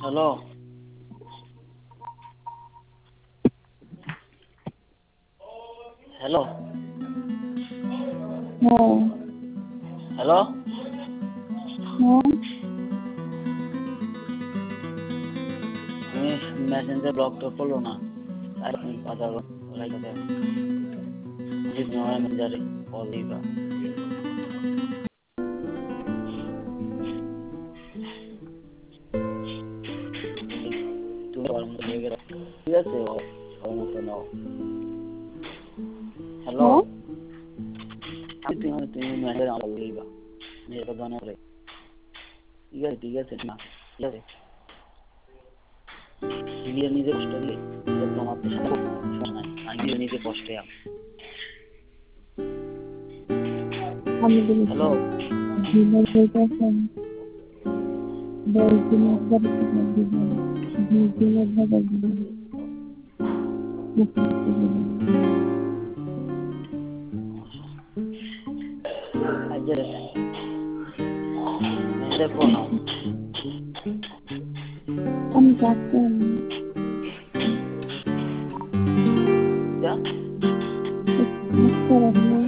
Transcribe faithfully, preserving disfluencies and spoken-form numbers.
hello hello हाँ hello हाँ তুমি মেসেঞ্জার ব্লক তো করলো না আর তুমি কথা লাইক দেও যদি তোমার মেসেঞ্জারে কল দিবা তুমি ওর মতো লেগে রাখো ঠিক আছে ওর মতো নাও হ্যালো हाँ আমি তুমি তুমি মেসেঞ্জারে আমার দিবা মেরে কথা না করে ঠিক আছে ঠিক আছে না ঠিক আছে নিজে নিজে কষ্ট দিলে তোমার তো সমস্যা নাই আমি নিজে নিজে কষ্টে আছি আমি বলি হ্যালো জীবন বলতেছেন দশ দিনের পরে তোমার জীবন বিশ দিনের পরে জীবন মুখোমুখি জীবন ayer me telefono আমি ডাক্তার ya ডাক্তার আপনার